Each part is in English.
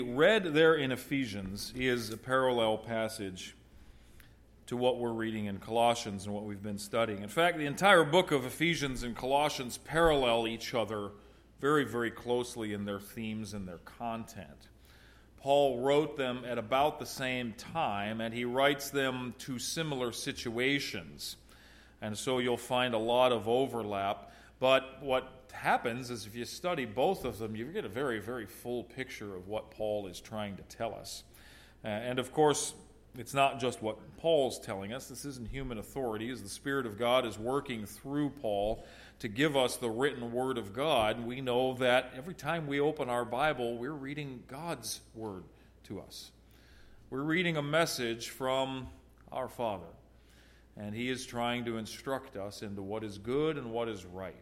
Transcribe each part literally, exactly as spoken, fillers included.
Read there in Ephesians is a parallel passage to what we're reading in Colossians and what we've been studying. In fact, the entire book of Ephesians and Colossians parallel each other very, very closely in their themes and their content. Paul wrote them at about the same time, and he writes them to similar situations. And so you'll find a lot of overlap. But what happens is if you study both of them, you get a very, very full picture of what Paul is trying to tell us. Uh, and of course, it's not just what Paul's telling us. This isn't human authority, as the Spirit of God is working through Paul to give us the written Word of God. We know that every time we open our Bible, we're reading God's Word to us. We're reading a message from our Father, and He is trying to instruct us into what is good and what is right.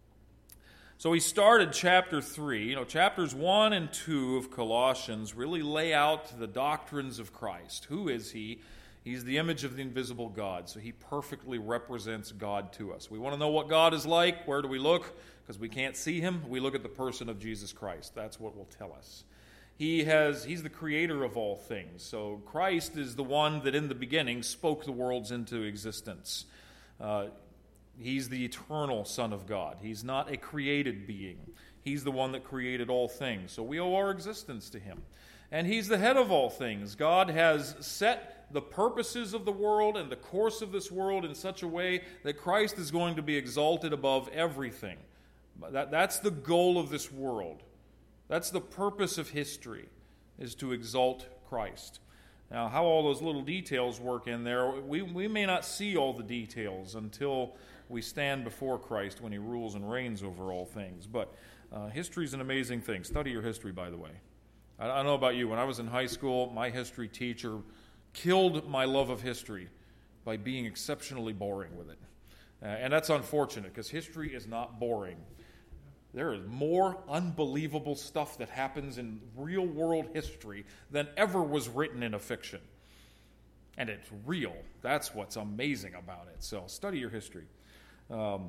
So he started chapter three. You know, chapters one and two of Colossians really lay out the doctrines of Christ. Who is He? He's the image of the invisible God, so He perfectly represents God to us. We want to know what God is like. Where do we look? Because we can't see Him. We look at the person of Jesus Christ. That's what will tell us. He has, He's the creator of all things. So Christ is the one that in the beginning spoke the worlds into existence. Uh, He's the eternal Son of God. He's not a created being. He's the one that created all things. So we owe our existence to Him. And He's the head of all things. God has set the purposes of the world and the course of this world in such a way that Christ is going to be exalted above everything. That, that's the goal of this world. That's the purpose of history, is to exalt Christ. Now, how all those little details work in there, we, we may not see all the details until we stand before Christ when He rules and reigns over all things. But uh, history is an amazing thing. Study your history, by the way. I, I don't know about you. When I was in high school, my history teacher killed my love of history by being exceptionally boring with it. Uh, and that's unfortunate, because history is not boring. There is more unbelievable stuff that happens in real-world history than ever was written in a fiction. And it's real. That's what's amazing about it. So study your history. Um,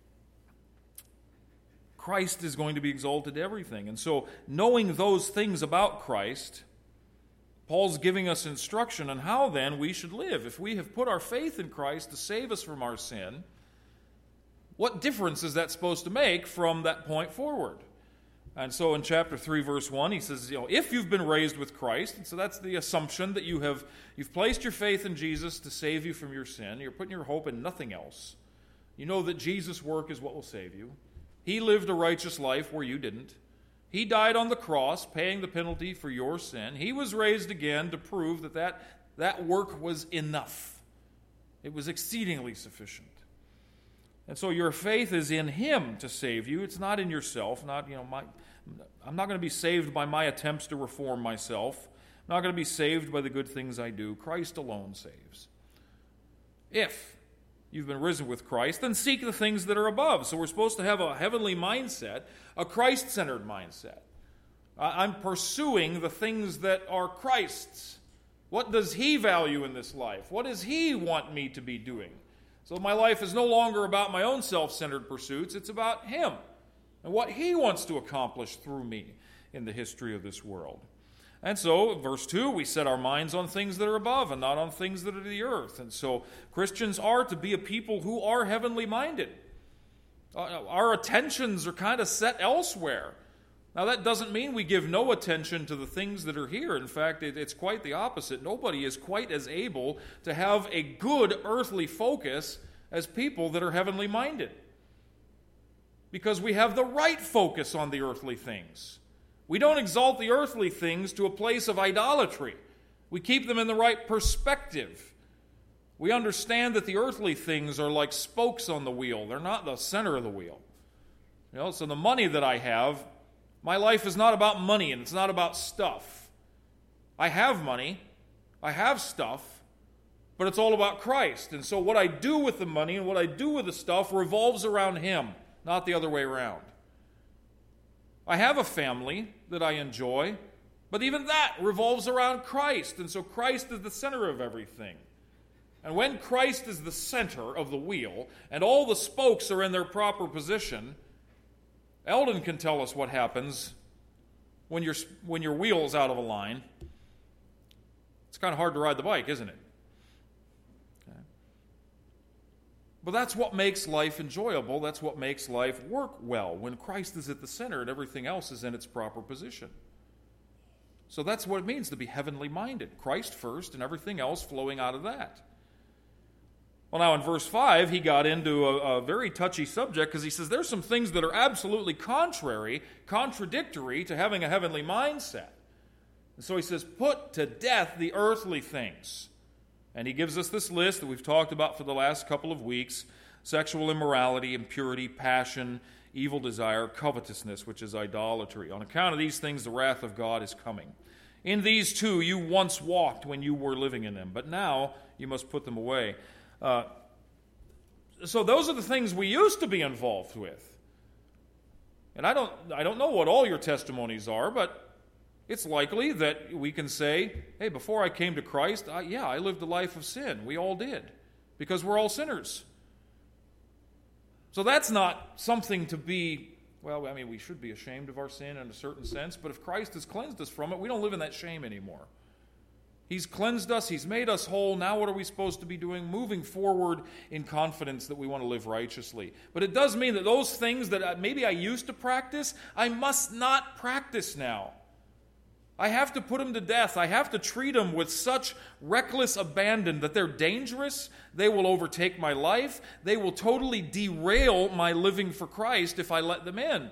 Christ is going to be exalted to everything. And so knowing those things about Christ, Paul's giving us instruction on how then we should live. If we have put our faith in Christ to save us from our sin, what difference is that supposed to make from that point forward? And so in chapter three, verse one, he says, you know, if you've been raised with Christ, and so that's the assumption that you have, you've placed your faith in Jesus to save you from your sin. You're putting your hope in nothing else. You know that Jesus' work is what will save you. He lived a righteous life where you didn't. He died on the cross, paying the penalty for your sin. He was raised again to prove that that, that work was enough. It was exceedingly sufficient. And so your faith is in Him to save you. It's not in yourself. Not, you know, my, I'm not going to be saved by my attempts to reform myself. I'm not going to be saved by the good things I do. Christ alone saves. If you've been risen with Christ, then seek the things that are above. So we're supposed to have a heavenly mindset, a Christ-centered mindset. I'm pursuing the things that are Christ's. What does He value in this life? What does He want me to be doing? So my life is no longer about my own self-centered pursuits. It's about Him and what He wants to accomplish through me in the history of this world. And so, verse two, we set our minds on things that are above and not on things that are the earth. And so Christians are to be a people who are heavenly minded. Our attentions are kind of set elsewhere. Now, that doesn't mean we give no attention to the things that are here. In fact, it's quite the opposite. Nobody is quite as able to have a good earthly focus as people that are heavenly minded. Because we have the right focus on the earthly things. We don't exalt the earthly things to a place of idolatry. We keep them in the right perspective. We understand that the earthly things are like spokes on the wheel. They're not the center of the wheel. You know, so the money that I have, my life is not about money and it's not about stuff. I have money, I have stuff, but it's all about Christ. And so what I do with the money and what I do with the stuff revolves around Him, not the other way around. I have a family that I enjoy, but even that revolves around Christ. And so Christ is the center of everything. And when Christ is the center of the wheel and all the spokes are in their proper position, Eldon can tell us what happens when, your when your wheel's out of a line, it's kind of hard to ride the bike, isn't it? Okay. But that's what makes life enjoyable. That's what makes life work well, when Christ is at the center and everything else is in its proper position. So that's what it means to be heavenly minded. Christ first and everything else flowing out of that. Well, now in verse five, he got into a, a very touchy subject because he says there's some things that are absolutely contrary, contradictory to having a heavenly mindset. And so he says, put to death the earthly things. And he gives us this list that we've talked about for the last couple of weeks: sexual immorality, impurity, passion, evil desire, covetousness, which is idolatry. On account of these things, the wrath of God is coming. In these too you once walked when you were living in them, but now you must put them away. Uh, so those are the things we used to be involved with. And I don't, I don't know what all your testimonies are, but it's likely that we can say, hey, before I came to Christ, I, yeah, I lived a life of sin. We all did, because we're all sinners. So that's not something to be, well, I mean, we should be ashamed of our sin in a certain sense, but if Christ has cleansed us from it, we don't live in that shame anymore. He's cleansed us. He's made us whole. Now what are we supposed to be doing? Moving forward in confidence that we want to live righteously. But it does mean that those things that maybe I used to practice, I must not practice now. I have to put them to death. I have to treat them with such reckless abandon that they're dangerous. They will overtake my life. They will totally derail my living for Christ if I let them in.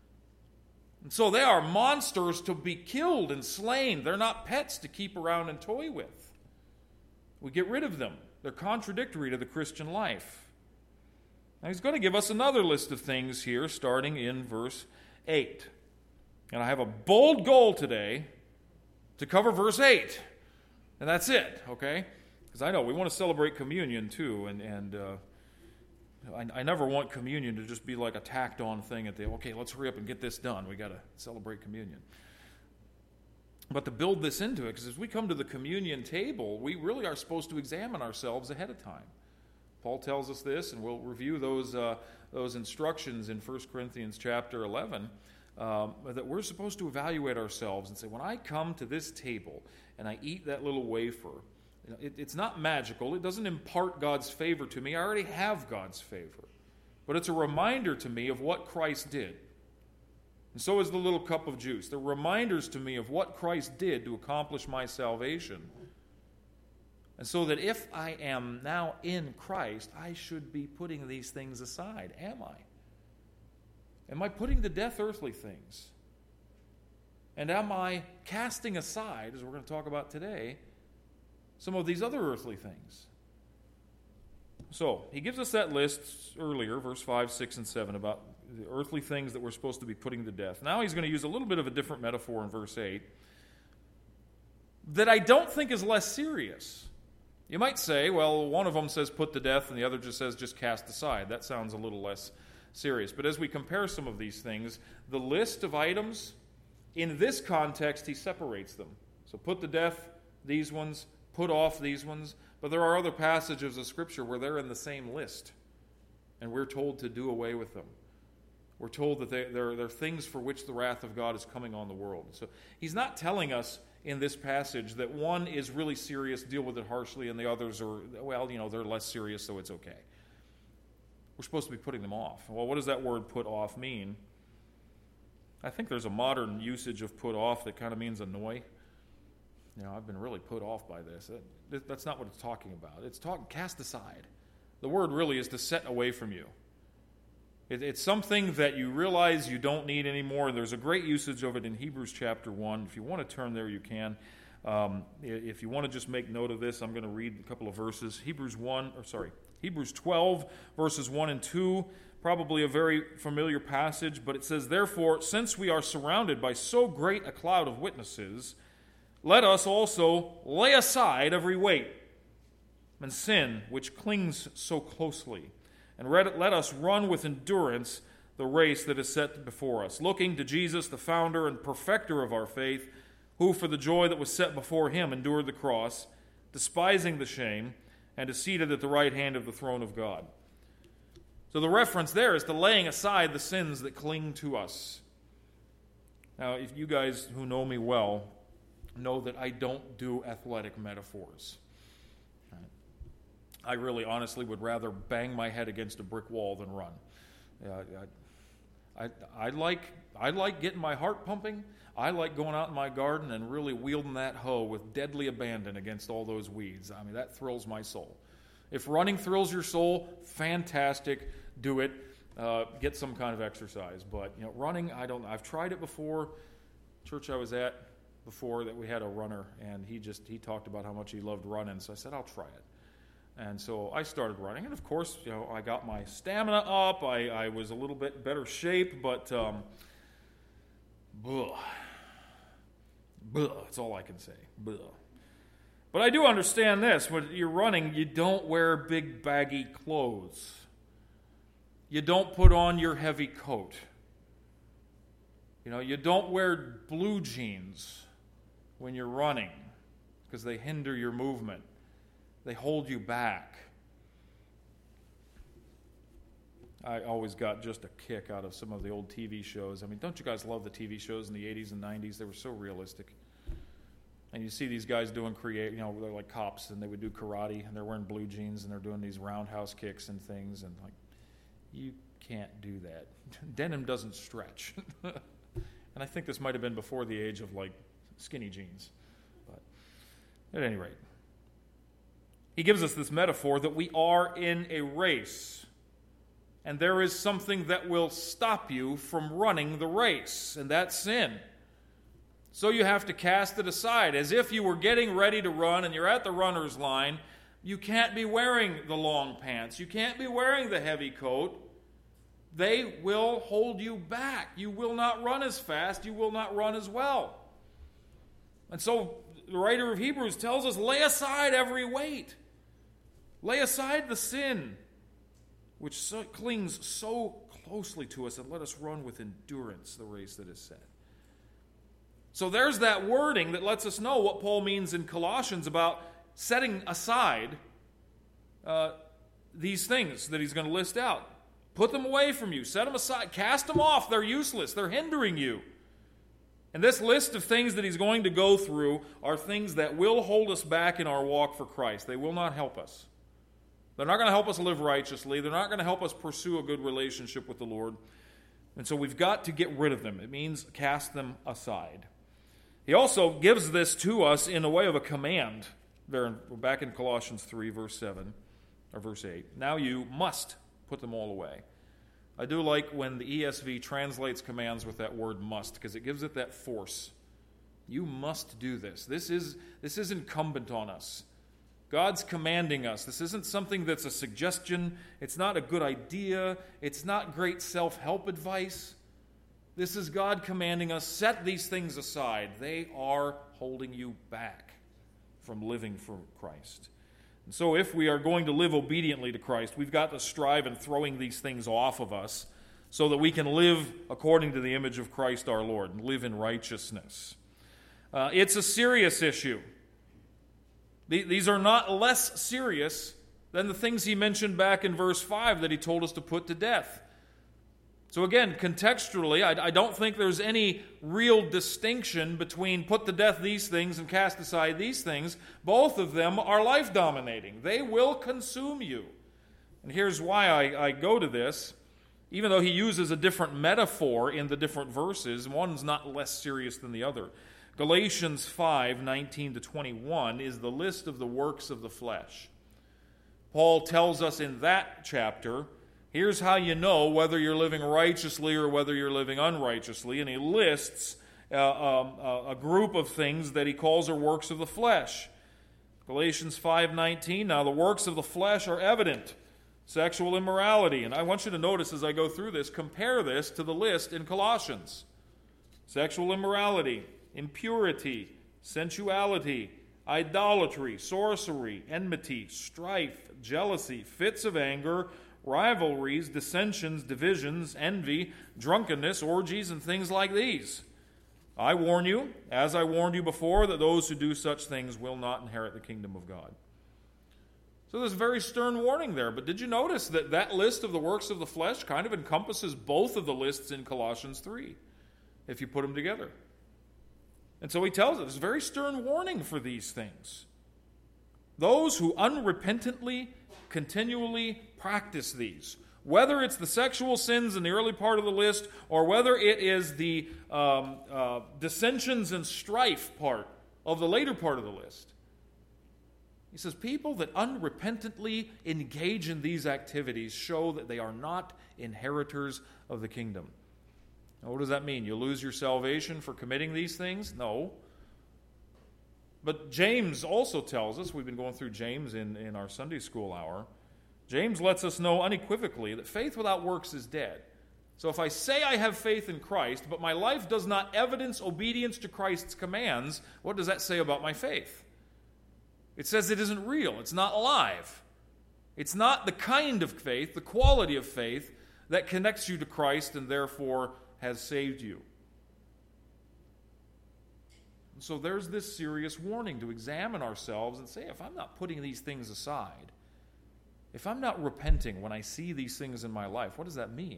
And so they are monsters to be killed and slain. They're not pets to keep around and toy with. We get rid of them. They're contradictory to the Christian life. Now he's going to give us another list of things here, starting in verse eight. And I have a bold goal today to cover verse eight. And that's it, okay? Because I know we want to celebrate communion too, and, and uh, I, I never want communion to just be like a tacked-on thing at the, okay, let's hurry up and get this done. We got to celebrate communion. But to build this into it, because as we come to the communion table, we really are supposed to examine ourselves ahead of time. Paul tells us this, and we'll review those uh, those instructions in First Corinthians chapter eleven, um, that we're supposed to evaluate ourselves and say, when I come to this table and I eat that little wafer, you know, it, it's not magical. It doesn't impart God's favor to me. I already have God's favor. But it's a reminder to me of what Christ did. And so is the little cup of juice. They're reminders to me of what Christ did to accomplish my salvation. And so that if I am now in Christ, I should be putting these things aside. Am I? Am I putting to death earthly things? And am I casting aside, as we're going to talk about today, some of these other earthly things? So, he gives us that list earlier, verse five, six, and seven, about the earthly things that we're supposed to be putting to death. Now he's going to use a little bit of a different metaphor in verse eight that I don't think is less serious. You might say, well, one of them says put to death and the other just says just cast aside. That sounds a little less serious. But as we compare some of these things, the list of items, in this context, he separates them. So put to death these ones, put off these ones. But there are other passages of Scripture where they're in the same list, and we're told to do away with them. We're told that they, they're, they're things for which the wrath of God is coming on the world. So he's not telling us in this passage that one is really serious, deal with it harshly, and the others are, well, you know, they're less serious, so it's okay. We're supposed to be putting them off. Well, what does that word put off mean? I think there's a modern usage of put off that kind of means annoy. You know, I've been really put off by this. That, that's not what it's talking about. It's talking cast aside. The word really is to set away from you. It, it's something that you realize you don't need anymore. There's a great usage of it in Hebrews chapter one. If you want to turn there, you can. Um, if you want to just make note of this, I'm going to read a couple of verses. Hebrews one, or sorry, Hebrews twelve, verses one and two. Probably a very familiar passage, but it says, "Therefore, since we are surrounded by so great a cloud of witnesses, let us also lay aside every weight and sin which clings so closely, and let us run with endurance the race that is set before us, looking to Jesus, the founder and perfecter of our faith, who for the joy that was set before him endured the cross, despising the shame, and is seated at the right hand of the throne of God." So the reference there is to laying aside the sins that cling to us. Now, if you guys who know me well know that I don't do athletic metaphors. I really honestly would rather bang my head against a brick wall than run. Uh, I, I, I like I like getting my heart pumping. I like going out in my garden and really wielding that hoe with deadly abandon against all those weeds. I mean, that thrills my soul. If running thrills your soul, fantastic. Do it. Uh, get some kind of exercise. But you know, running, I don't. I've tried it before. Church I was at before that we had a runner, and he just he talked about how much he loved running. So I said, I'll try it. And so I started running, and of course, you know, I got my stamina up. I, I was a little bit better shape, but um, bleh. Bleh, that's all I can say. Bleh. But I do understand this. When you're running, you don't wear big, baggy clothes. You don't put on your heavy coat. You know, you don't wear blue jeans when you're running because they hinder your movement. They hold you back. I always got just a kick out of some of the old T V shows. I mean, don't you guys love the T V shows in the eighties and nineties? They were so realistic. And you see these guys doing create, you know, they're like cops, and they would do karate, and they're wearing blue jeans, and they're doing these roundhouse kicks and things, and like, you can't do that. Denim doesn't stretch. And I think this might have been before the age of like skinny jeans. But at any rate, he gives us this metaphor that we are in a race, and there is something that will stop you from running the race, and that's sin. So you have to cast it aside. As if you were getting ready to run and you're at the runner's line, you can't be wearing the long pants. You can't be wearing the heavy coat. They will hold you back. You will not run as fast. You will not run as well. And so the writer of Hebrews tells us, lay aside every weight. Lay aside the sin which so, clings so closely to us, and let us run with endurance the race that is set. So there's that wording that lets us know what Paul means in Colossians about setting aside uh, these things that he's going to list out. Put them away from you. Set them aside. Cast them off. They're useless. They're hindering you. And this list of things that he's going to go through are things that will hold us back in our walk for Christ. They will not help us. They're not going to help us live righteously. They're not going to help us pursue a good relationship with the Lord. And so we've got to get rid of them. It means cast them aside. He also gives this to us in a way of a command. There, we're back in Colossians three, verse seven, or verse eight. Now you must put them all away. I do like when the E S V translates commands with that word must, because it gives it that force. You must do this. This is, this is incumbent on us. God's commanding us. This isn't something that's a suggestion. It's not a good idea. It's not great self-help advice. This is God commanding us, set these things aside. They are holding you back from living for Christ. And so if we are going to live obediently to Christ, we've got to strive in throwing these things off of us so that we can live according to the image of Christ our Lord and live in righteousness. Uh, it's a serious issue. The, these are not less serious than the things he mentioned back in verse five that he told us to put to death. So again, contextually, I, I don't think there's any real distinction between put to death these things and cast aside these things. Both of them are life-dominating. They will consume you. And here's why I, I go to this. Even though he uses a different metaphor in the different verses, one's not less serious than the other. Galatians five, nineteen to twenty-one is the list of the works of the flesh. Paul tells us in that chapter, here's how you know whether you're living righteously or whether you're living unrighteously. And he lists uh, um, uh, a group of things that he calls are works of the flesh. Galatians five nineteen, now the works of the flesh are evident. Sexual immorality. And I want you to notice as I go through this, compare this to the list in Colossians. Sexual immorality, impurity, sensuality, idolatry, sorcery, enmity, strife, jealousy, fits of anger, rivalries, dissensions, divisions, envy, drunkenness, orgies, and things like these. I warn you, as I warned you before, that those who do such things will not inherit the kingdom of God. So there's a very stern warning there, but did you notice that that list of the works of the flesh kind of encompasses both of the lists in Colossians three? if you put them together. And so he tells us, there's a very stern warning for these things. Those who unrepentantly, continually practice these, whether it's the sexual sins in the early part of the list, or whether it is the um, uh, dissensions and strife part of the later part of the list. He says, people that unrepentantly engage in these activities show that they are not inheritors of the kingdom. Now, what does that mean? You lose your salvation for committing these things? No. But James also tells us, we've been going through James in, in our Sunday school hour, James lets us know unequivocally that faith without works is dead. So if I say I have faith in Christ, but my life does not evidence obedience to Christ's commands, what does that say about my faith? It says it isn't real. It's not alive. It's not the kind of faith, the quality of faith, that connects you to Christ and therefore has saved you. And so there's this serious warning to examine ourselves and say, if I'm not putting these things aside, if I'm not repenting when I see these things in my life, what does that mean?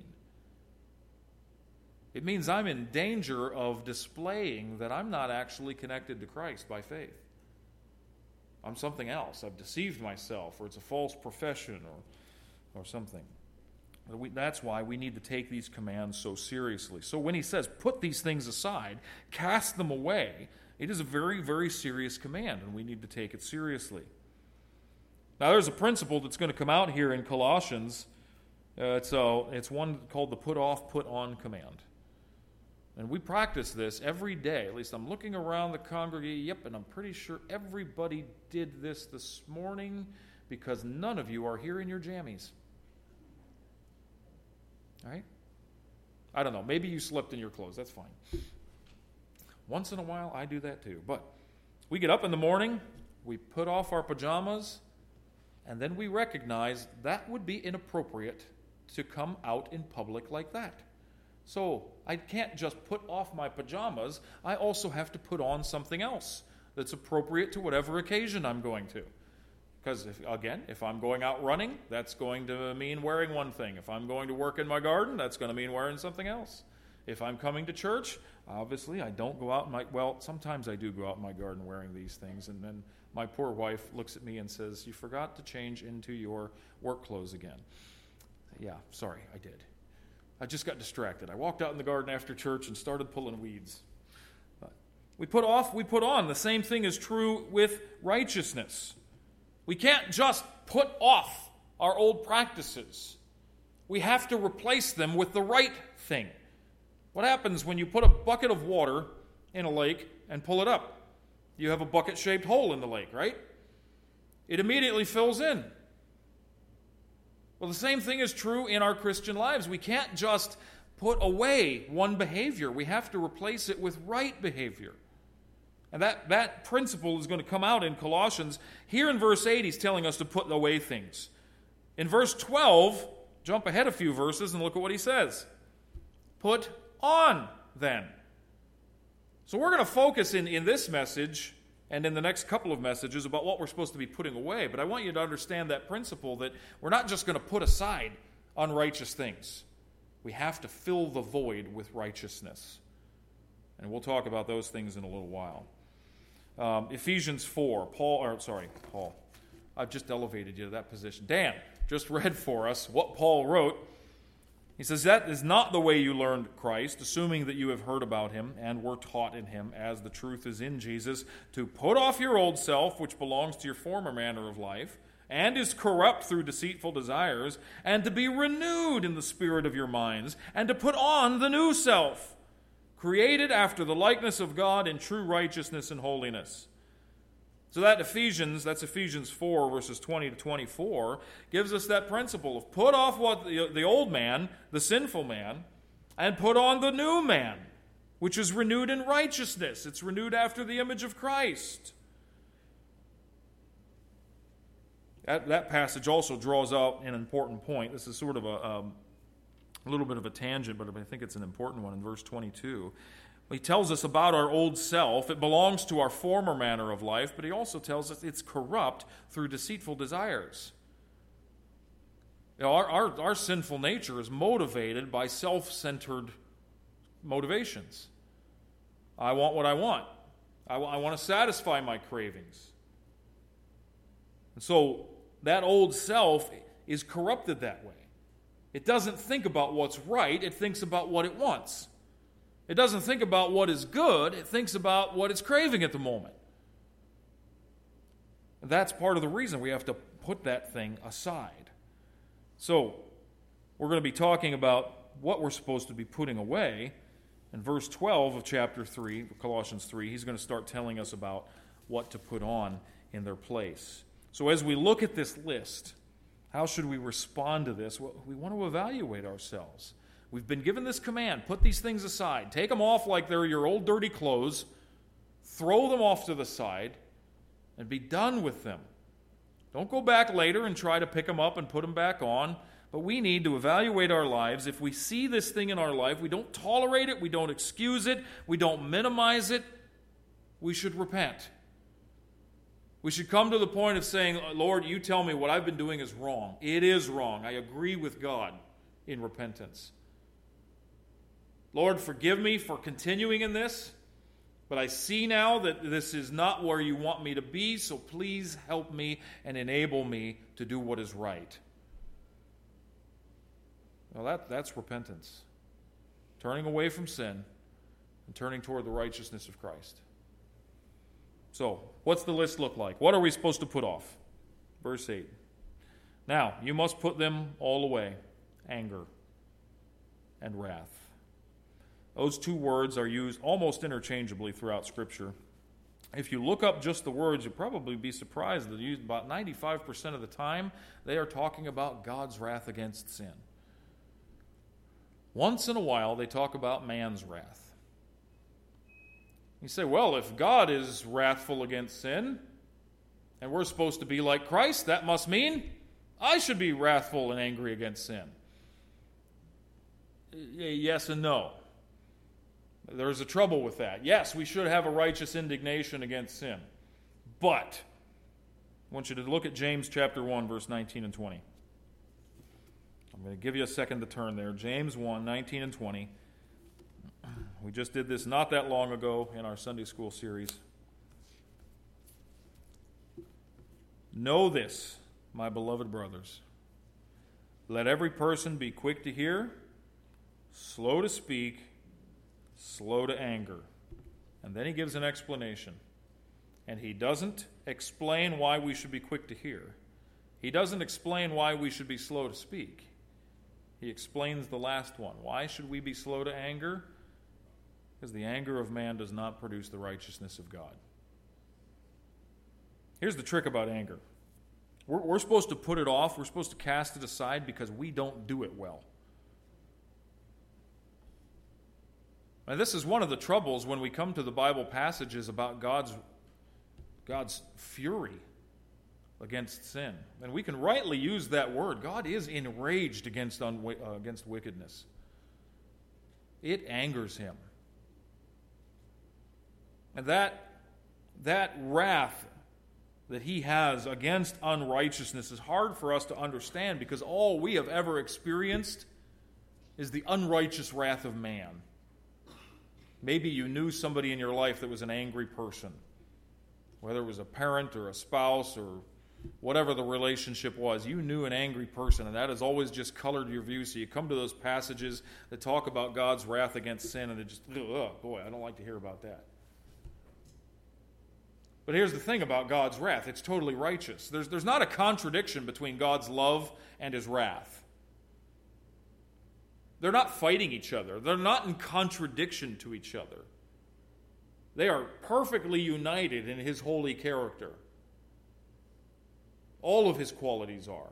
It means I'm in danger of displaying that I'm not actually connected to Christ by faith. I'm something else. I've deceived myself, or it's a false profession, or, or something. But we, that's why we need to take these commands so seriously. So when he says, put these things aside, cast them away, it is a very, very serious command, and we need to take it seriously. Now, there's a principle that's going to come out here in Colossians. Uh, it's, a, it's one called the put off, put on command. And we practice this every day. At least I'm looking around the congregation. Yep, and I'm pretty sure everybody did this this morning because none of you are here in your jammies. All right? I don't know. Maybe you slept in your clothes. That's fine. Once in a while, I do that too. But we get up in the morning, we put off our pajamas, and then we recognize that would be inappropriate to come out in public like that. So I can't just put off my pajamas. I also have to put on something else that's appropriate to whatever occasion I'm going to. Because, if, again, if I'm going out running, that's going to mean wearing one thing. If I'm going to work in my garden, that's going to mean wearing something else. If I'm coming to church, obviously I don't go out in my, well, sometimes I do go out in my garden wearing these things, and then my poor wife looks at me and says, you forgot to change into your work clothes again. Yeah, sorry, I did. I just got distracted. I walked out in the garden after church and started pulling weeds. But we put off, we put on. The same thing is true with righteousness. We can't just put off our old practices. We have to replace them with the right thing. What happens when you put a bucket of water in a lake and pull it up? You have a bucket-shaped hole in the lake, right? It immediately fills in. Well, the same thing is true in our Christian lives. We can't just put away one behavior. We have to replace it with right behavior. And that, that principle is going to come out in Colossians. Here in verse eight, he's telling us to put away things. In verse twelve, jump ahead a few verses and look at what he says. Put on, then. So we're going to focus in, in this message and in the next couple of messages about what we're supposed to be putting away. But I want you to understand that principle that we're not just going to put aside unrighteous things. We have to fill the void with righteousness. And we'll talk about those things in a little while. Um, Ephesians four, Paul, or sorry, Paul. I've just elevated you to that position. Dan just read for us what Paul wrote. He says, that is not the way you learned Christ, assuming that you have heard about him and were taught in him, as the truth is in Jesus, to put off your old self, which belongs to your former manner of life, and is corrupt through deceitful desires, and to be renewed in the spirit of your minds, and to put on the new self, created after the likeness of God in true righteousness and holiness. So that Ephesians, that's Ephesians four, verses twenty to twenty-four, gives us that principle of put off what the, the old man, the sinful man, and put on the new man, which is renewed in righteousness. It's renewed after the image of Christ. That, that passage also draws out an important point. This is sort of a, um, a little bit of a tangent, but I think it's an important one in verse twenty-two. He tells us about our old self. It belongs to our former manner of life, but he also tells us it's corrupt through deceitful desires. You know, our, our, our sinful nature is motivated by self-centered motivations. I want what I want. I, w- I want to satisfy my cravings. And so that old self is corrupted that way. It doesn't think about what's right. It thinks about what it wants. It doesn't think about what is good. It thinks about what it's craving at the moment. And that's part of the reason we have to put that thing aside. So we're going to be talking about what we're supposed to be putting away. In verse twelve of chapter three, Colossians three, he's going to start telling us about what to put on in their place. So as we look at this list, how should we respond to this? Well, we want to evaluate ourselves. We've been given this command, put these things aside. Take them off like they're your old dirty clothes. Throw them off to the side and be done with them. Don't go back later and try to pick them up and put them back on. But we need to evaluate our lives. If we see this thing in our life, we don't tolerate it, we don't excuse it, we don't minimize it, we should repent. We should come to the point of saying, Lord, you tell me what I've been doing is wrong. It is wrong. I agree with God in repentance. Lord, forgive me for continuing in this, but I see now that this is not where you want me to be, so please help me and enable me to do what is right. Well, that, that's repentance. Turning away from sin and turning toward the righteousness of Christ. So, what's the list look like? What are we supposed to put off? Verse eight. Now, you must put them all away. Anger and wrath. Those two words are used almost interchangeably throughout Scripture. If you look up just the words, you'll probably be surprised that used about ninety-five percent of the time, they are talking about God's wrath against sin. Once in a while, they talk about man's wrath. You say, well, if God is wrathful against sin, and we're supposed to be like Christ, that must mean I should be wrathful and angry against sin. Yes and no. There's a trouble with that. Yes, we should have a righteous indignation against sin. But I want you to look at James chapter one, verse nineteen and twenty. I'm going to give you a second to turn there. James one, nineteen and twenty. We just did this not that long ago in our Sunday school series. Know this, my beloved brothers. Let every person be quick to hear, slow to speak, slow to anger. And then he gives an explanation. And he doesn't explain why we should be quick to hear. He doesn't explain why we should be slow to speak. He explains the last one. Why should we be slow to anger? Because the anger of man does not produce the righteousness of God. Here's the trick about anger. We're, we're supposed to put it off. We're supposed to cast it aside because we don't do it well. And this is one of the troubles when we come to the Bible passages about God's, God's fury against sin. And we can rightly use that word. God is enraged against, unwi- uh, against wickedness. It angers him. And that, that wrath that he has against unrighteousness is hard for us to understand because all we have ever experienced is the unrighteous wrath of man. Maybe you knew somebody in your life that was an angry person, whether it was a parent or a spouse or whatever the relationship was. You knew an angry person, and that has always just colored your view. So you come to those passages that talk about God's wrath against sin, and it just, oh boy, I don't like to hear about that. But here's the thing about God's wrath. It's totally righteous. There's, there's not a contradiction between God's love and his wrath. They're not fighting each other. They're not in contradiction to each other. They are perfectly united in his holy character. All of his qualities are.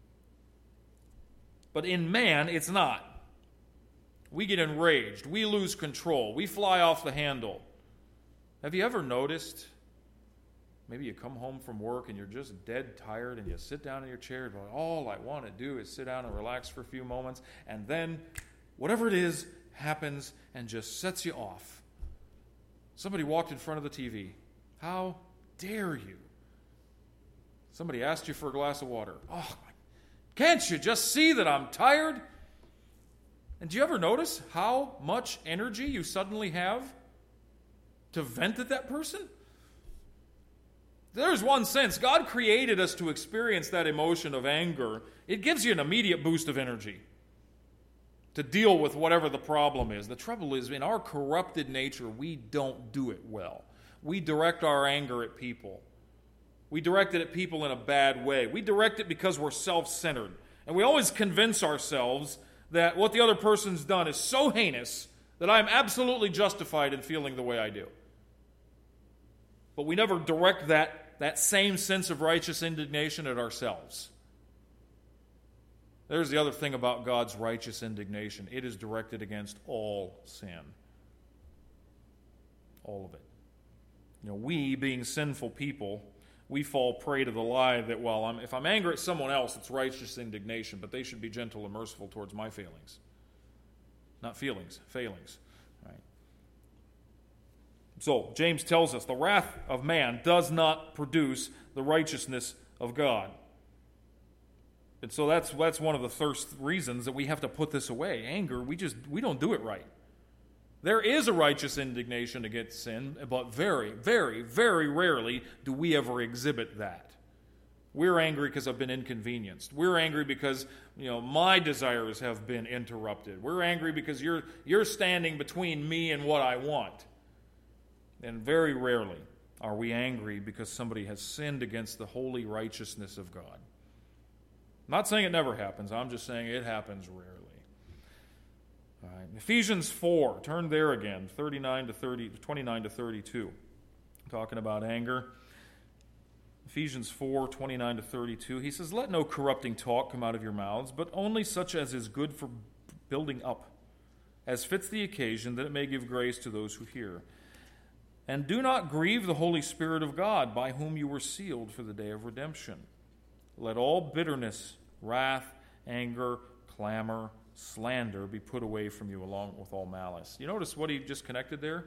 But in man, it's not. We get enraged. We lose control. We fly off the handle. Have you ever noticed? Maybe you come home from work and you're just dead tired and you sit down in your chair and go, all I want to do is sit down and relax for a few moments, and then whatever it is happens and just sets you off. Somebody walked in front of the T V. How dare you? Somebody asked you for a glass of water. Oh, can't you just see that I'm tired? And do you ever notice how much energy you suddenly have? to vent at that person? There's one sense. God created us to experience that emotion of anger. It gives you an immediate boost of energy to deal with whatever the problem is. The trouble is, in our corrupted nature, we don't do it well. We direct our anger at people. We direct it at people in a bad way. We direct it because we're self-centered. And we always convince ourselves that what the other person's done is so heinous that I'm absolutely justified in feeling the way I do. But we never direct that, that same sense of righteous indignation at ourselves. There's the other thing about God's righteous indignation. It is directed against all sin. All of it. You know, we, being sinful people, we fall prey to the lie that, well, I'm, if I'm angry at someone else, it's righteous indignation, but they should be gentle and merciful towards my failings. Not feelings, failings. Right? So, James tells us the wrath of man does not produce the righteousness of God. And so that's that's one of the first reasons that we have to put this away. Anger, we just we don't do it right. There is a righteous indignation against sin, but very, very, very rarely do we ever exhibit that. We're angry because I've been inconvenienced. We're angry because, you know, my desires have been interrupted. We're angry because you're you're standing between me and what I want. And very rarely are we angry because somebody has sinned against the holy righteousness of God. I'm not saying it never happens. I'm just saying it happens rarely. All right. Ephesians four, turn there again, thirty-nine to thirty, twenty-nine to thirty-two. Talking about anger. Ephesians four, twenty-nine to thirty-two. He says, "Let no corrupting talk come out of your mouths, but only such as is good for building up, as fits the occasion, that it may give grace to those who hear. And do not grieve the Holy Spirit of God, by whom you were sealed for the day of redemption. Let all bitterness, wrath, anger, clamor, slander be put away from you, along with all malice." You notice what he just connected there?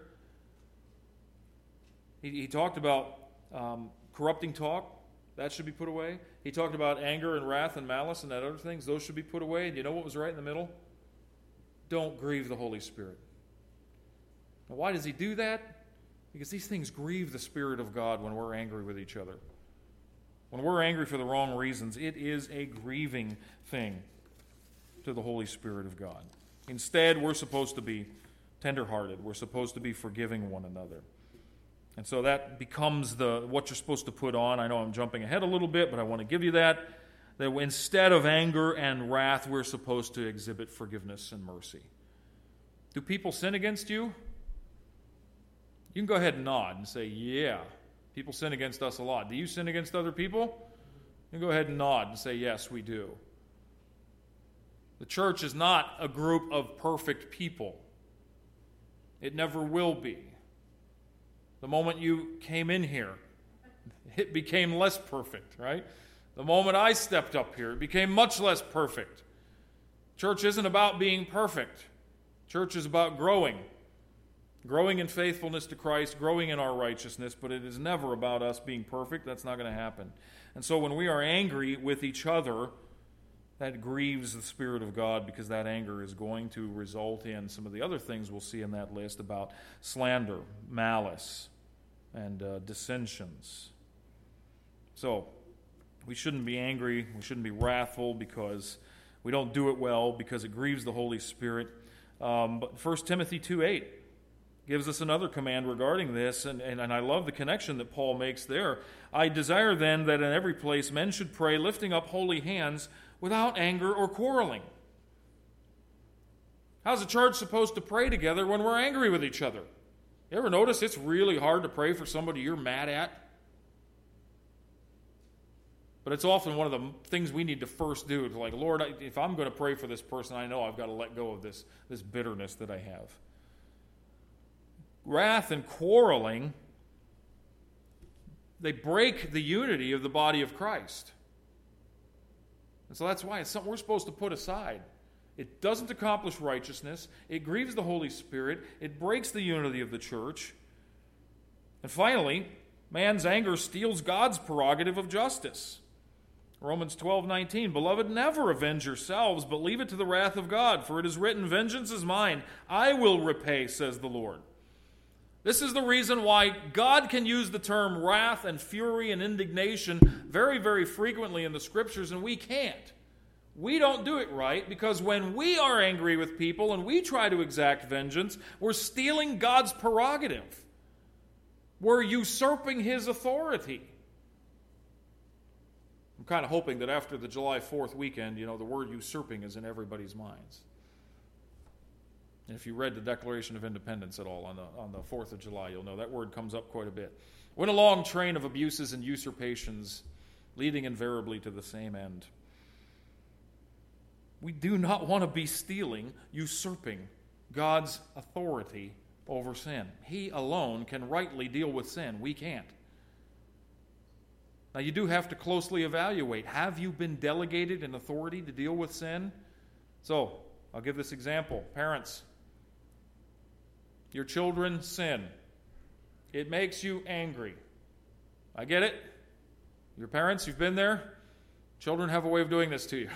He, he talked about um, corrupting talk. That should be put away. He talked about anger and wrath and malice and that other things. Those should be put away. And you know what was right in the middle? Don't grieve the Holy Spirit. Now, why does he do that? Because these things grieve the Spirit of God when we're angry with each other. When we're angry for the wrong reasons, it is a grieving thing to the Holy Spirit of God. Instead, we're supposed to be tenderhearted. We're supposed to be forgiving one another. And so that becomes the what you're supposed to put on. I know I'm jumping ahead a little bit, but I want to give you that. That instead of anger and wrath, we're supposed to exhibit forgiveness and mercy. Do people sin against you? You can go ahead and nod and say, yeah, people sin against us a lot. Do you sin against other people? You can go ahead and nod and say, yes, we do. The church is not a group of perfect people. It never will be. The moment you came in here, it became less perfect, right? The moment I stepped up here, it became much less perfect. Church isn't about being perfect. Church is about growing. Growing in faithfulness to Christ, growing in our righteousness, but it is never about us being perfect. That's not going to happen. And so when we are angry with each other, that grieves the Spirit of God, because that anger is going to result in some of the other things we'll see in that list about slander, malice, and uh, dissensions. So we shouldn't be angry, we shouldn't be wrathful because we don't do it well, because it grieves the Holy Spirit. Um, but First Timothy two eight gives us another command regarding this, and, and, and I love the connection that Paul makes there. "I desire then that in every place men should pray, lifting up holy hands, without anger or quarreling." How's the church supposed to pray together when we're angry with each other? You ever notice it's really hard to pray for somebody you're mad at? But it's often one of the things we need to first do. It's like, Lord, if I'm going to pray for this person, I know I've got to let go of this, this bitterness that I have. Wrath and quarreling, they break the unity of the body of Christ. And so that's why it's something we're supposed to put aside. It doesn't accomplish righteousness. It grieves the Holy Spirit. It breaks the unity of the church. And finally, man's anger steals God's prerogative of justice. Romans twelve nineteen, "Beloved, never avenge yourselves, but leave it to the wrath of God. For it is written, 'Vengeance is mine, I will repay,' says the Lord." This is the reason why God can use the term wrath and fury and indignation very, very frequently in the Scriptures, and we can't. We don't do it right because when we are angry with people and we try to exact vengeance, we're stealing God's prerogative. We're usurping His authority. I'm kind of hoping that after the July fourth weekend, you know, the word usurping is in everybody's minds. And if you read the Declaration of Independence at all on the, on the fourth of July, you'll know that word comes up quite a bit. Went a long train of abuses and usurpations, leading invariably to the same end. We do not want to be stealing, usurping God's authority over sin. He alone can rightly deal with sin. We can't. Now, you do have to closely evaluate. Have you been delegated an authority to deal with sin? So, I'll give this example. Parents, your children sin. It makes you angry. I get it. Your parents, you've been there. Children have a way of doing this to you.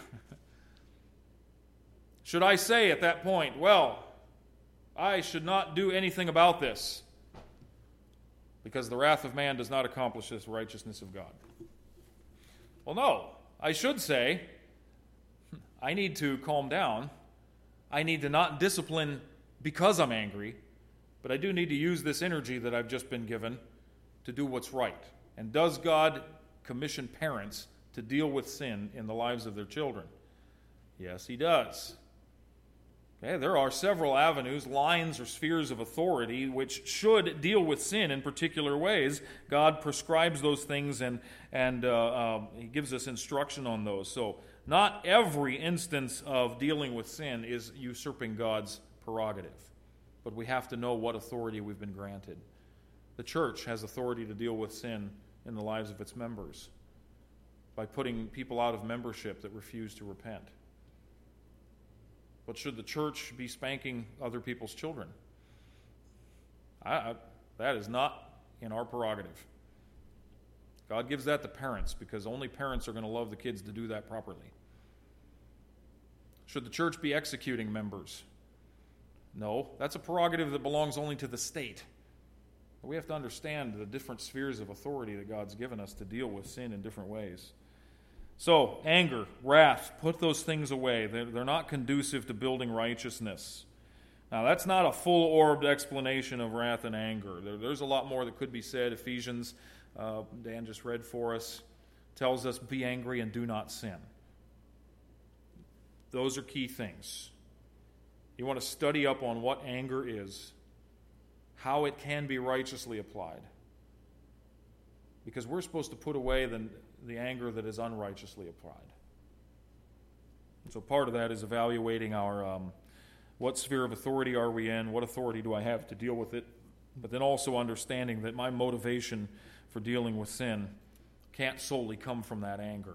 Should I say at that point, well, I should not do anything about this because the wrath of man does not accomplish this righteousness of God? Well, no. I should say, I need to calm down. I need to not discipline because I'm angry, but I do need to use this energy that I've just been given to do what's right. And does God commission parents to deal with sin in the lives of their children? Yes, He does. Okay, there are several avenues, lines, or spheres of authority which should deal with sin in particular ways. God prescribes those things and, and uh, uh, He gives us instruction on those. So not every instance of dealing with sin is usurping God's prerogative. But we have to know what authority we've been granted. The church has authority to deal with sin in the lives of its members by putting people out of membership that refuse to repent. But should the church be spanking other people's children? I, I, that is not in our prerogative. God gives that to parents because only parents are going to love the kids to do that properly. Should the church be executing members? No, that's a prerogative that belongs only to the state. We have to understand the different spheres of authority that God's given us to deal with sin in different ways. So, anger, wrath, put those things away. They're, they're not conducive to building righteousness. Now, that's not a full-orbed explanation of wrath and anger. There, there's a lot more that could be said. Ephesians, uh, Dan just read for us, tells us, be angry and do not sin. Those are key things. You want to study up on what anger is, how it can be righteously applied. Because we're supposed to put away the, the anger that is unrighteously applied. And so part of that is evaluating our, um, what sphere of authority are we in, what authority do I have to deal with it, but then also understanding that my motivation for dealing with sin can't solely come from that anger.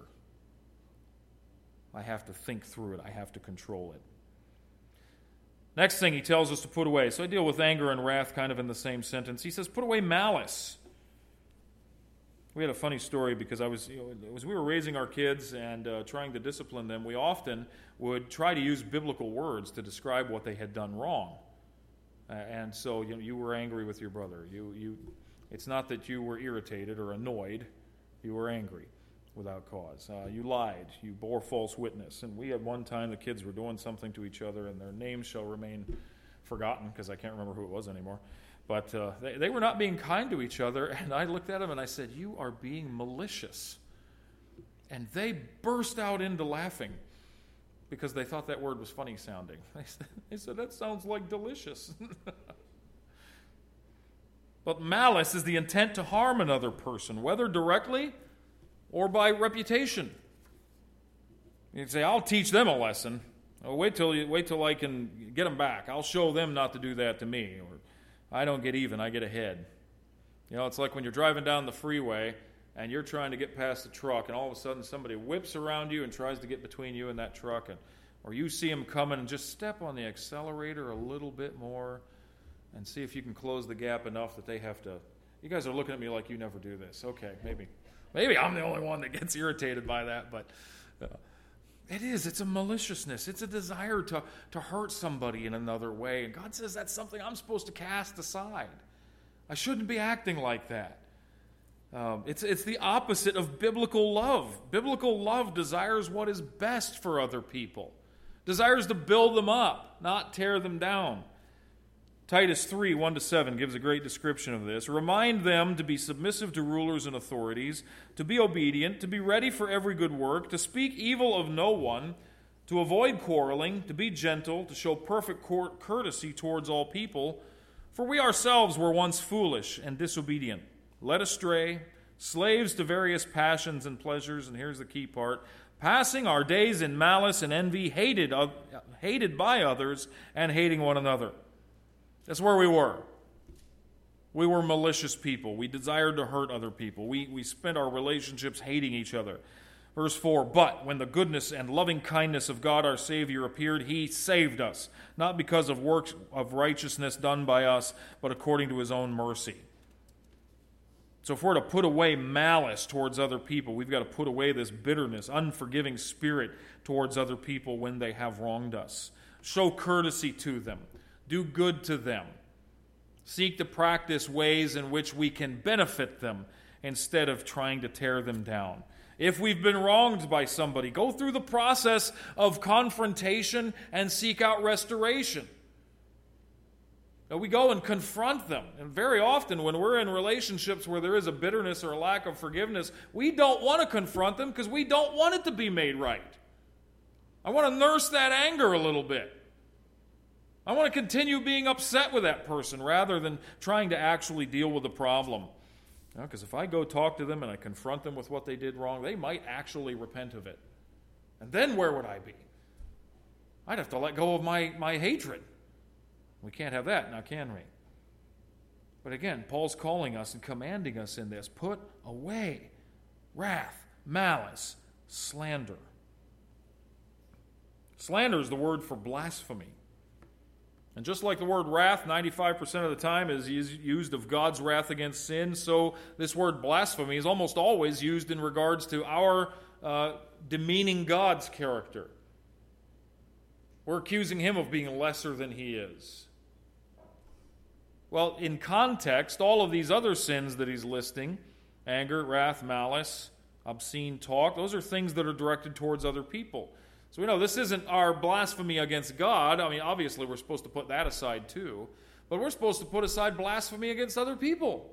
I have to think through it. I have to control it. Next thing he tells us to put away. So I deal with anger and wrath kind of in the same sentence. He says, put away malice. We had a funny story because I was, you know, as we were raising our kids and uh, trying to discipline them, we often would try to use biblical words to describe what they had done wrong. Uh, and so, you know, you were angry with your brother. You, you, it's not that you were irritated or annoyed. You were angry without cause. Uh, you lied. You bore false witness. And we had one time the kids were doing something to each other, and their names shall remain forgotten because I can't remember who it was anymore. But uh, they, they were not being kind to each other, and I looked at them and I said, you are being malicious. And they burst out into laughing because they thought that word was funny sounding. They said, they said that sounds like delicious. But malice is the intent to harm another person, whether directly or by reputation. You'd say, I'll teach them a lesson. Oh, wait till you, wait till I can get them back. I'll show them not to do that to me. Or I don't get even, I get ahead. You know, it's like when you're driving down the freeway and you're trying to get past the truck, and all of a sudden somebody whips around you and tries to get between you and that truck, and or you see them coming and just step on the accelerator a little bit more and see if you can close the gap enough that they have to. You guys are looking at me like you never do this. Okay, maybe. Maybe I'm the only one that gets irritated by that, but uh, it is. It's a maliciousness. It's a desire to, to hurt somebody in another way. And God says that's something I'm supposed to cast aside. I shouldn't be acting like that. Um, it's, it's the opposite of biblical love. Biblical love desires what is best for other people, desires to build them up, not tear them down. Titus three, one to seven gives a great description of this. Remind them to be submissive to rulers and authorities, to be obedient, to be ready for every good work, to speak evil of no one, to avoid quarreling, to be gentle, to show perfect courtesy towards all people. For we ourselves were once foolish and disobedient, led astray, slaves to various passions and pleasures, and here's the key part, passing our days in malice and envy, hated, uh, hated by others, and hating one another. That's where we were. We were malicious people. We desired to hurt other people. We, we spent our relationships hating each other. Verse four, but when the goodness and loving kindness of God our Savior appeared, He saved us, not because of works of righteousness done by us, but according to His own mercy. So if we're to put away malice towards other people, we've got to put away this bitterness, unforgiving spirit towards other people when they have wronged us. Show courtesy to them. Do good to them. Seek to practice ways in which we can benefit them instead of trying to tear them down. If we've been wronged by somebody, go through the process of confrontation and seek out restoration. Now, we go and confront them. And very often when we're in relationships where there is a bitterness or a lack of forgiveness, we don't want to confront them because we don't want it to be made right. I want to nurse that anger a little bit. I want to continue being upset with that person rather than trying to actually deal with the problem. Because if I go talk to them and I confront them with what they did wrong, they might actually repent of it. And then where would I be? I'd have to let go of my, my hatred. We can't have that now, can we? But again, Paul's calling us and commanding us in this. Put away wrath, malice, slander. Slander is the word for blasphemy. And just like the word wrath, ninety-five percent of the time is used of God's wrath against sin, so this word blasphemy is almost always used in regards to our uh, demeaning God's character. We're accusing Him of being lesser than He is. Well, in context, all of these other sins that he's listing, anger, wrath, malice, obscene talk, those are things that are directed towards other people. So we know this isn't our blasphemy against God. I mean, obviously we're supposed to put that aside too. But we're supposed to put aside blasphemy against other people.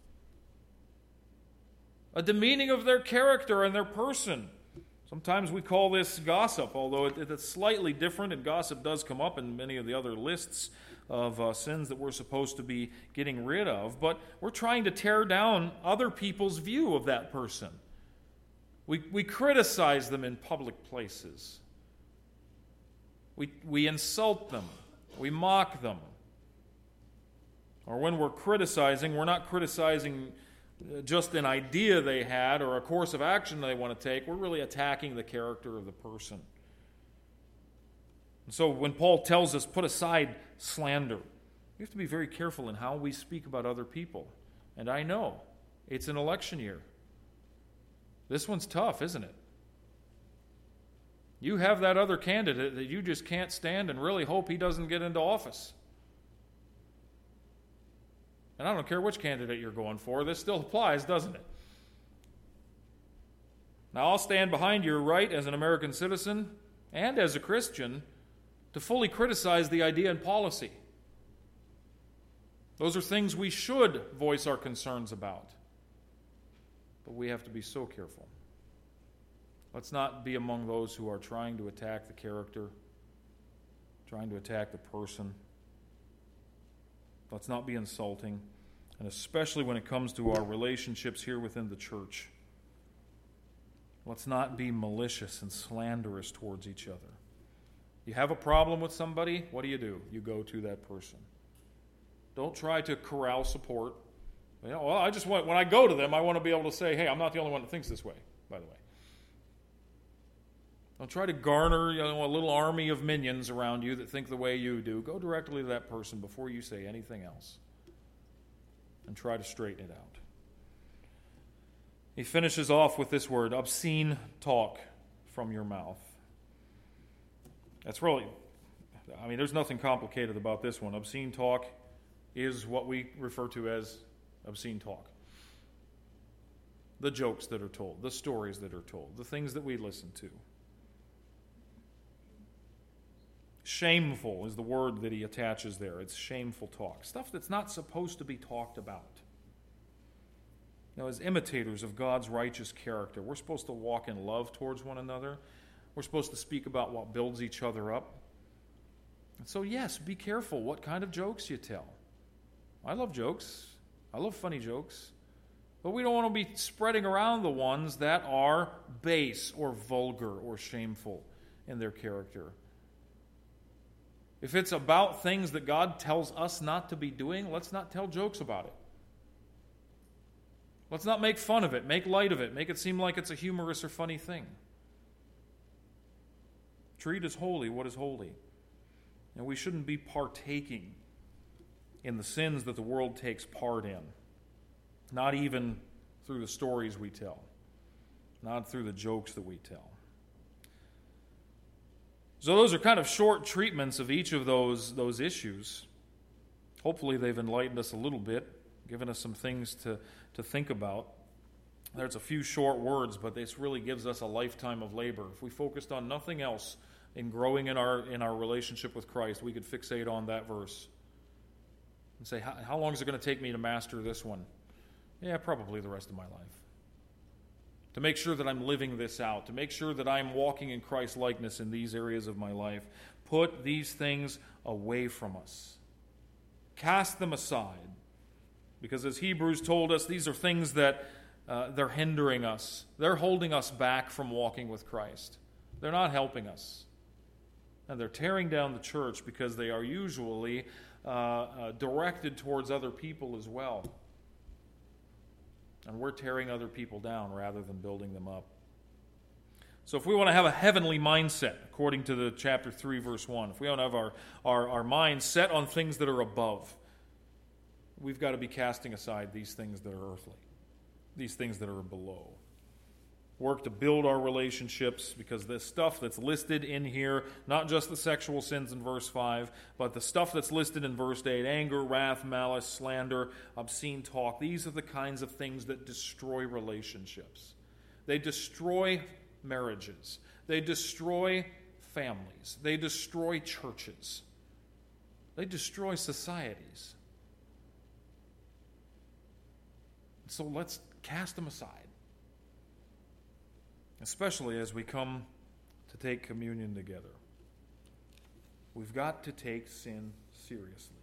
A demeaning of their character and their person. Sometimes we call this gossip, although it, it's slightly different, and gossip does come up in many of the other lists of uh, sins that we're supposed to be getting rid of. But we're trying to tear down other people's view of that person. We, we criticize them in public places. We, we insult them. We mock them. Or when we're criticizing, we're not criticizing just an idea they had or a course of action they want to take. We're really attacking the character of the person. And so when Paul tells us, put aside slander, we have to be very careful in how we speak about other people. And I know it's an election year. This one's tough, isn't it? You have that other candidate that you just can't stand and really hope he doesn't get into office. And I don't care which candidate you're going for, this still applies, doesn't it? Now, I'll stand behind your right as an American citizen and as a Christian to fully criticize the idea and policy. Those are things we should voice our concerns about. But we have to be so careful. Let's not be among those who are trying to attack the character, trying to attack the person. Let's not be insulting, and especially when it comes to our relationships here within the church. Let's not be malicious and slanderous towards each other. You have a problem with somebody, what do you do? You go to that person. Don't try to corral support. You know, well, I just want, when I go to them, I want to be able to say, hey, I'm not the only one that thinks this way, by the way. Don't try to garner, you know, a little army of minions around you that think the way you do. Go directly to that person before you say anything else. And try to straighten it out. He finishes off with this word, obscene talk from your mouth. That's really, I mean, there's nothing complicated about this one. Obscene talk is what we refer to as obscene talk. The jokes that are told, the stories that are told, the things that we listen to. Shameful is the word that he attaches there. It's shameful talk. Stuff that's not supposed to be talked about. Now, as imitators of God's righteous character, we're supposed to walk in love towards one another. We're supposed to speak about what builds each other up. And so, yes, be careful what kind of jokes you tell. I love jokes. I love funny jokes. But we don't want to be spreading around the ones that are base or vulgar or shameful in their character. If it's about things that God tells us not to be doing, let's not tell jokes about it. Let's not make fun of it, make light of it, make it seem like it's a humorous or funny thing. Treat as holy what is holy. And we shouldn't be partaking in the sins that the world takes part in. Not even through the stories we tell. Not through the jokes that we tell. So those are kind of short treatments of each of those, those issues. Hopefully they've enlightened us a little bit, given us some things to, to think about. There's a few short words, but this really gives us a lifetime of labor. If we focused on nothing else in growing in our in our relationship with Christ, we could fixate on that verse and say, how, how long is it going to take me to master this one? Yeah, probably the rest of my life. To make sure that I'm living this out, to make sure that I'm walking in Christ's likeness in these areas of my life. Put these things away from us. Cast them aside. Because as Hebrews told us, these are things that uh, they're hindering us. They're holding us back from walking with Christ. They're not helping us. And they're tearing down the church because they are usually uh, uh, directed towards other people as well. And we're tearing other people down rather than building them up. So if we want to have a heavenly mindset, according to the chapter three, verse one, if we want to have our, our, our minds set on things that are above, we've got to be casting aside these things that are earthly, these things that are below. Work to build our relationships, because the stuff that's listed in here, not just the sexual sins in verse five, but the stuff that's listed in verse eight, anger, wrath, malice, slander, obscene talk, these are the kinds of things that destroy relationships. They destroy marriages. They destroy families. They destroy churches. They destroy societies. So let's cast them aside. Especially as we come to take communion together. We've got to take sin seriously.